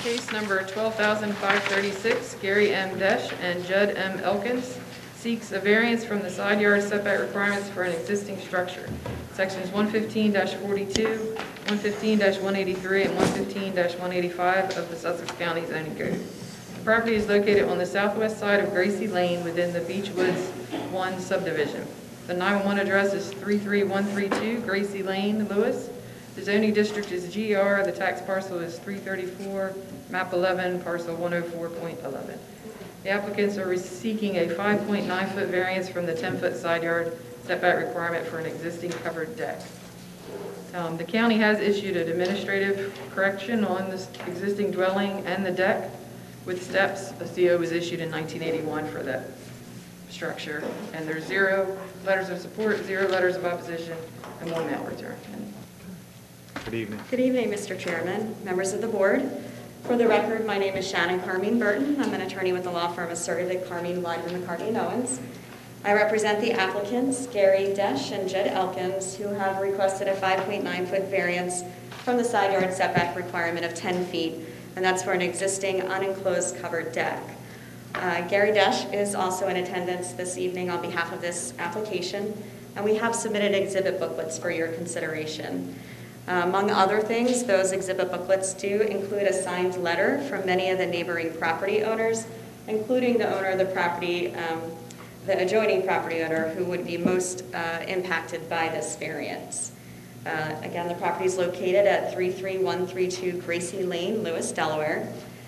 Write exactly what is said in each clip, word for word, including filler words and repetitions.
Case number twelve thousand five hundred thirty-six, Gary M. Desch and Judd M. Elkins seeks a variance from the side yard setback requirements for an existing structure. Sections one fifteen forty-two, one fifteen one eighty-three, and one fifteen one eighty-five of the Sussex County zoning code. The property is located on the southwest side of Gracie Lane within the Beach Woods one subdivision. The nine one one address is three three one three two Gracie Lane, Lewis. The zoning district is G R. The tax parcel is three thirty-four, map eleven, parcel one oh four point eleven. The applicants are seeking a five point nine foot variance from the ten foot side yard setback requirement for an existing covered deck. Um, the county has issued an administrative correction on this existing dwelling and the deck with steps. A C O was issued in nineteen eighty-one for that structure, and there's zero letters of support, zero letters of opposition, and one mail return. Good evening. Good evening, Mister Chairman, members of the board. For the record, my name is Shannon Carmine Burton. I'm an attorney with the law firm of Sergeant Carmine, Weidman, McCartney, and Owens. I represent the applicants, Gary Desch and Judd Elkins, who have requested a five point nine foot variance from the side yard setback requirement of ten feet, and that's for an existing unenclosed covered deck. Uh, Gary Desch is also in attendance this evening on behalf of this application, and we have submitted exhibit booklets for your consideration. Uh, among other things, those exhibit booklets do include a signed letter from many of the neighboring property owners, including the owner of the property, um, the adjoining property owner who would be most uh, impacted by this variance. Uh, again, the property is located at three three one three two Gracie Lane, Lewis, Delaware.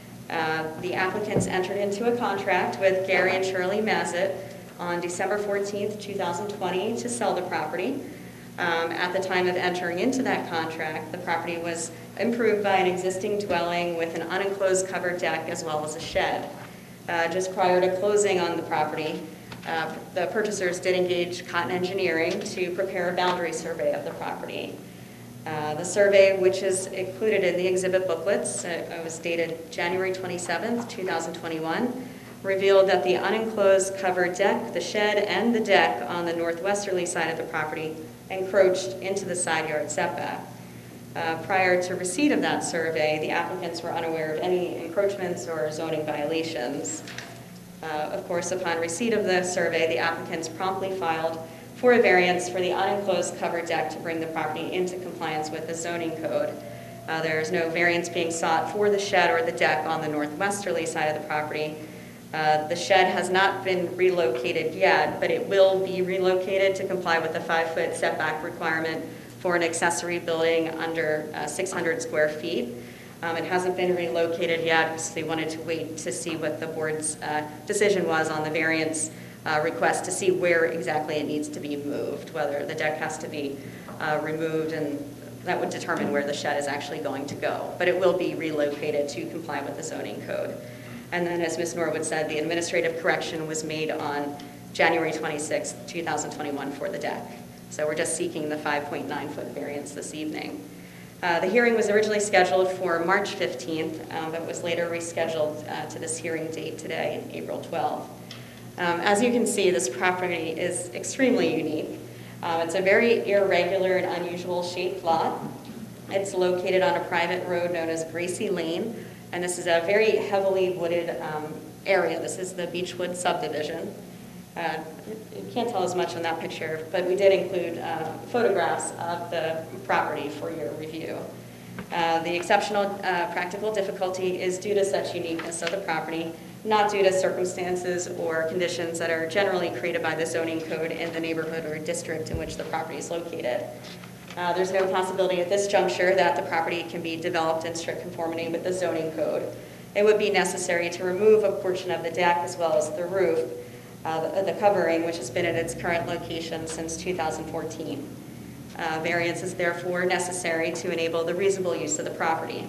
Uh, the applicants entered into a contract with Gary and Shirley Mazet on December fourteenth, two thousand twenty to sell the property. Um, at the time of entering into that contract, the property was improved by an existing dwelling with an unenclosed covered deck as well as a shed. Uh, just prior to closing on the property, uh, the purchasers did engage Cotton Engineering to prepare a boundary survey of the property. Uh, the survey, which is included in the exhibit booklets, uh, was dated January twenty-seventh, two thousand twenty-one, revealed that the unenclosed covered deck, the shed, and the deck on the northwesterly side of the property encroached into the side yard setback. Uh, prior to receipt of that survey, the applicants were unaware of any encroachments or zoning violations. Uh, of course, upon receipt of the survey, the applicants promptly filed for a variance for the unenclosed covered deck to bring the property into compliance with the zoning code. Uh, there is no variance being sought for the shed or the deck on the northwesterly side of the property. Uh, the shed has not been relocated yet, but it will be relocated to comply with the five foot setback requirement for an accessory building under uh, six hundred square feet. Um, it hasn't been relocated yet because they wanted to wait to see what the board's uh, decision was on the variance uh, request to see where exactly it needs to be moved, whether the deck has to be uh, removed, and that would determine where the shed is actually going to go. But it will be relocated to comply with the zoning code. And then, as Miz Norwood said, the administrative correction was made on January twenty-sixth, two thousand twenty-one for the deck. So we're just seeking the five point nine foot variance this evening. Uh, the hearing was originally scheduled for March fifteenth, um, but was later rescheduled uh, to this hearing date today, April twelfth. Um, as you can see, this property is extremely unique. Uh, it's a very irregular and unusual shaped lot. It's located on a private road known as Gracie Lane. And this is a very heavily wooded um, area. This is the Beechwood subdivision. Uh, you can't tell as much on that picture, but we did include uh, photographs of the property for your review. Uh, the exceptional uh, practical difficulty is due to such uniqueness of the property, not due to circumstances or conditions that are generally created by the zoning code in the neighborhood or district in which the property is located. Uh, there's no possibility at this juncture that the property can be developed in strict conformity with the zoning code. It would be necessary to remove a portion of the deck as well as the roof, uh, the, the covering, which has been at its current location since two thousand fourteen. Uh, variance is therefore necessary to enable the reasonable use of the property.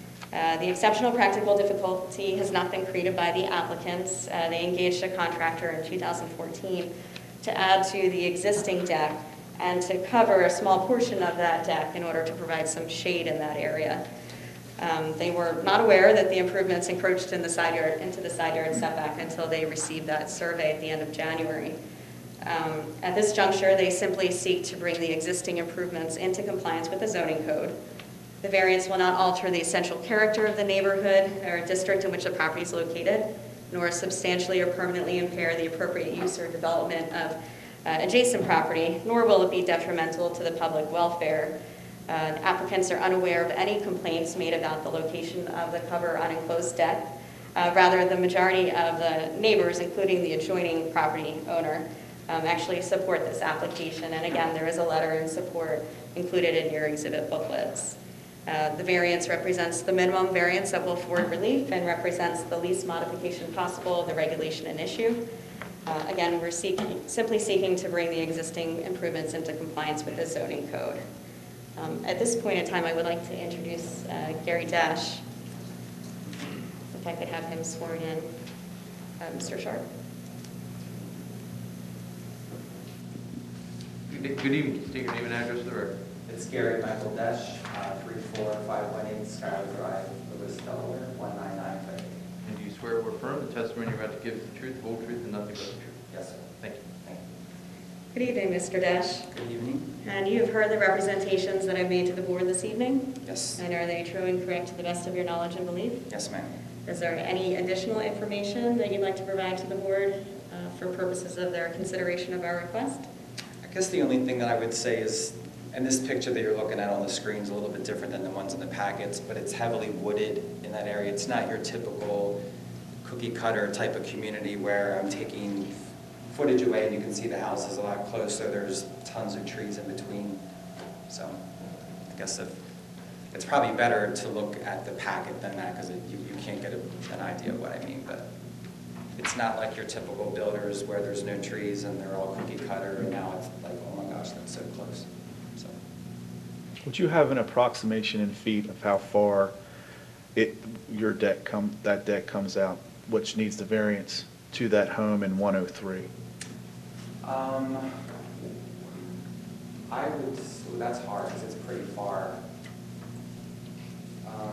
Uh, the exceptional practical difficulty has not been created by the applicants. Uh, they engaged a contractor in two thousand fourteen to add to the existing deck and to cover a small portion of that deck in order to provide some shade in that area. Um, they were not aware that the improvements encroached in the side yard, into the side yard setback until they received that survey at the end of January. Um, at this juncture, they simply seek to bring the existing improvements into compliance with the zoning code. The variance will not alter the essential character of the neighborhood or district in which the property is located, nor substantially or permanently impair the appropriate use or development of uh, adjacent property, nor will it be detrimental to the public welfare. Uh, applicants are unaware of any complaints made about the location of the cover unenclosed deck. Uh, rather, the majority of the neighbors, including the adjoining property owner, um, actually support this application. And again, there is a letter in support included in your exhibit booklets. Uh, the variance represents the minimum variance that will afford relief and represents the least modification possible of the regulation in issue. Uh, again, we're seeking, simply seeking to bring the existing improvements into compliance with the zoning code. Um, at this point in time, I would like to introduce uh, Gary Dash. If I could have him sworn in. Uh, Mister Sharp. Good good evening. State your name and address for the record. It's Gary Michael Desch, uh, three four five one eight Skyler Drive, Lewis, Delaware, one nine nine five eight. And do you swear or affirm the testimony you're about to give is the truth, the whole truth, and nothing but the truth? Yes, sir. Thank you. Thank Good evening, Mister Dash. you. Good evening. And you have heard the representations that I've made to the board this evening. Yes. And are they true and correct to the best of your knowledge and belief? Yes, ma'am. Is there any additional information that you'd like to provide to the board uh, for purposes of their consideration of our request? I guess the only thing that I would say is, and this picture that you're looking at on the screen is a little bit different than the ones in the packets, but it's heavily wooded in that area. It's not your typical cookie cutter type of community where I'm taking footage away and you can see the house is a lot closer. There's tons of trees in between. So I guess if, it's probably better to look at the packet than that because you, you can't get a, an idea of what I mean. But it's not like your typical builders where there's no trees and they're all cookie cutter and now it's like, oh my gosh, that's so close. So. Would you have an approximation in feet of how far it, your deck come, that deck comes out, which needs the variance to that home in one oh three? Um, I would, ooh, that's hard because it's pretty far. Um,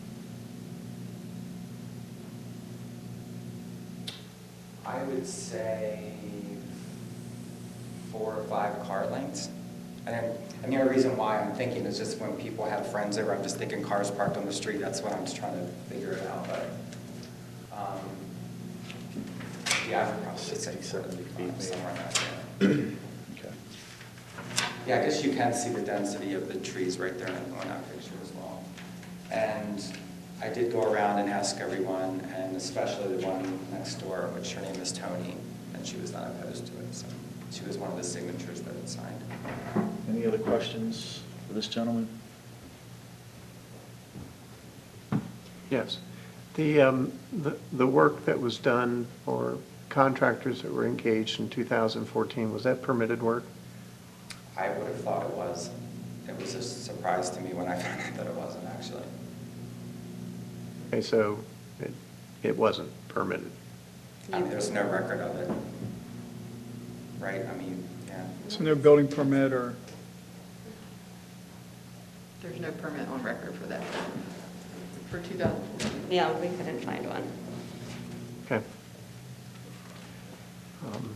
I would say four or five car lengths. And, then, and the only reason why I'm thinking is just when people have friends over, I'm just thinking cars parked on the street. That's what I'm just trying to figure it out. But um, yeah, I would probably say sixty, seventy feet, maybe. somewhere in that area. Okay. Yeah, I guess you can see the density of the trees right there on that picture as well. And I did go around and ask everyone, and especially the one next door, which her name is Tony, and she was not opposed to it. So she was one of the signatures that it signed. Any other questions for this gentleman? Yes. The, um, the, the work that was done or contractors that were engaged in two thousand fourteen, was that permitted work? I would have thought it was. It was a surprise to me when I found out that it wasn't actually. Okay, so it, it wasn't permitted. I mean, there's no record of it. Right? I mean, yeah. So no building permit or, There's no permit on record for that, for two thousand fourteen. Yeah, we couldn't find one. Okay. Um,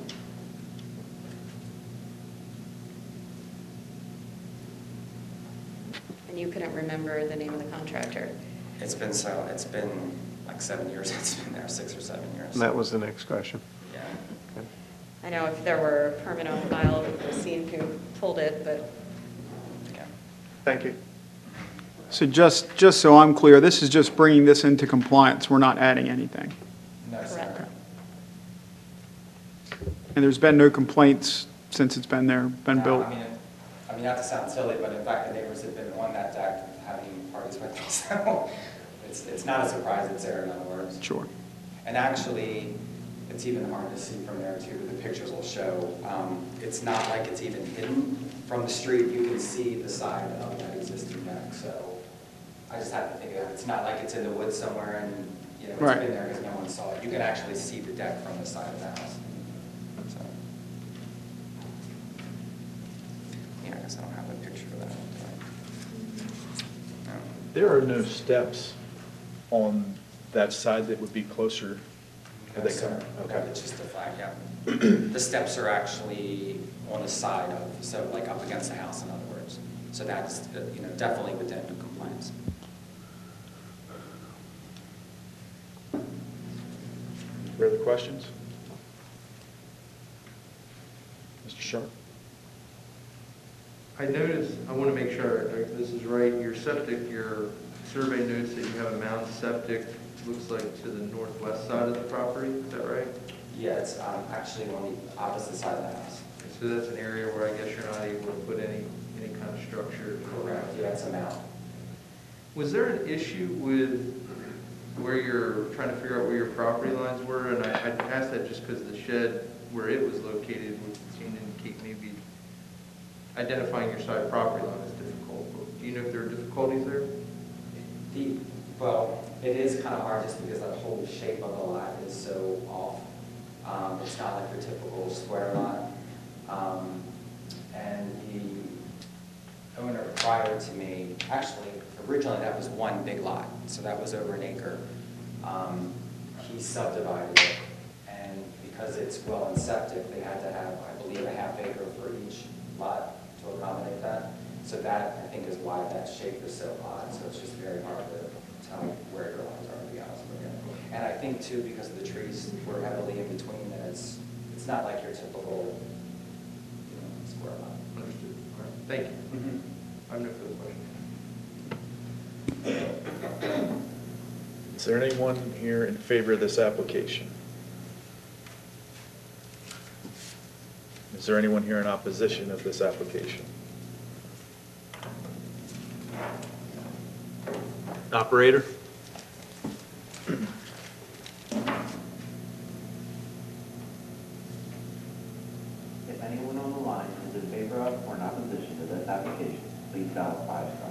And you couldn't remember the name of the contractor. It's been so, it's been like seven years it's been there, six or seven years. And that was the next question. Yeah. Okay. I know if there were a permit on file, we would have seen who pulled it, but Yeah. Thank you. so just, just so I'm clear, this is just bringing this into compliance, we're not adding anything. No, sir. Correct. And there's been no complaints since it's been there, been No, built? I mean, it- I mean, not to sound silly, but in fact, the neighbors have been on that deck having parties with us. So it's, it's not a surprise it's there, in other words. Sure. And actually, it's even hard to see from there too, the pictures will show. Um, it's not like it's even hidden from the street. You can see the side of that existing deck. So I just have to think of it. It's not like it's in the woods somewhere and, you know, it's Right. been there because no one saw it. You can actually see the deck from the side of the house. So, yeah, I guess I don't have a picture of that. No. There are no steps on that side that would be closer. Are they Yes, sir. coming? Okay, it's just a flag, yeah. The steps are actually on the side of, so like up against the house, in other words. So that's, uh, you know, definitely within compliance. Further questions? Mister Sharp? I noticed, I want to make sure uh, this is right, your septic, your survey notes that you have a mound septic, looks like to the northwest side of the property, is that right? Yeah, it's um, actually on the opposite side of the house. So that's an area where I guess you're not able to put any, any kind of structure. Correct, yeah, it's a mound. Was there an issue with where you're trying to figure out where your property lines were? And I, I asked that just because the shed where it was located would seem to indicate maybe identifying your side property line is difficult. But do you know if there are difficulties there? The, well, it is kind of hard just because the whole shape of the lot is so off. Um, it's not like your typical square lot. Um, and the owner prior to me, actually, originally that was one big lot, so that was over an acre. Um, he subdivided it, and because it's well and septic, they had to have, I believe, a half acre for each lot to accommodate that. So that, I think, is why that shape is so odd, so it's just very hard to tell where your lines are, to be honest with you. And I think, too, because the trees were heavily in between, that it's, it's not like your typical, you know, square lot. Understood. All right. Thank you. Mm-hmm. I have no further questions. Is there anyone here in favor of this application? Is there anyone here in opposition of this application? Operator? If anyone on the line is in favor of or in opposition to this application, please dial five star.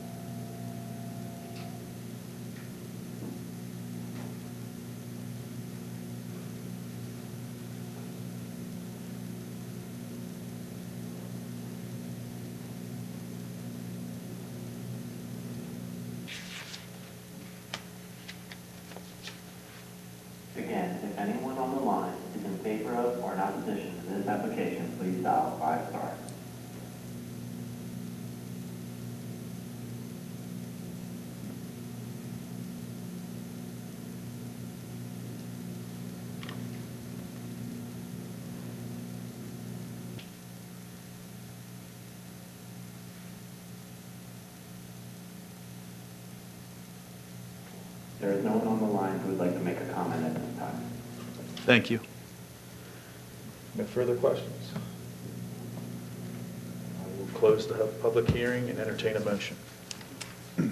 Again, if anyone on the line is in favor of or in opposition to this application, please dial five star. There is no one on the line who would like to make a comment at this time. Thank you. No further questions? I will close the public hearing and entertain a motion. Mister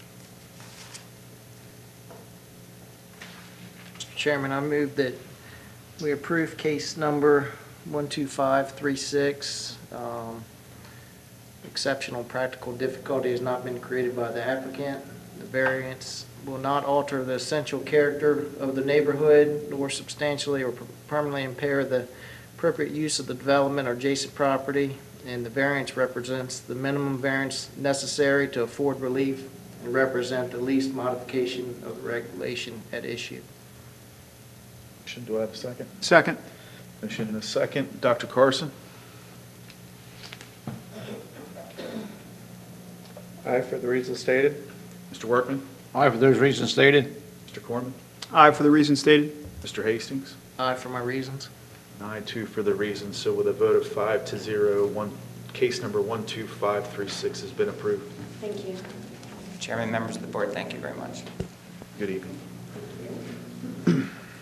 Chairman, I move that we approve case number one two five three six. Um, Exceptional practical difficulty has not been created by the applicant. The variance will not alter the essential character of the neighborhood nor substantially or permanently impair the appropriate use of the development or adjacent property, and the variance represents the minimum variance necessary to afford relief and represent the least modification of the regulation at issue. Motion, do I have a second? Second. Motion and a second. Doctor Carson? Aye, for the reasons stated. Mister Workman? Aye, for those reasons stated. Mister Corman? Aye for the reasons stated. Mister Hastings? Aye for my reasons. And I too for the reasons. So with a vote of five to zero, one, case number one two five three six has been approved. Thank you. Chairman, members of the board, thank you very much. Good evening.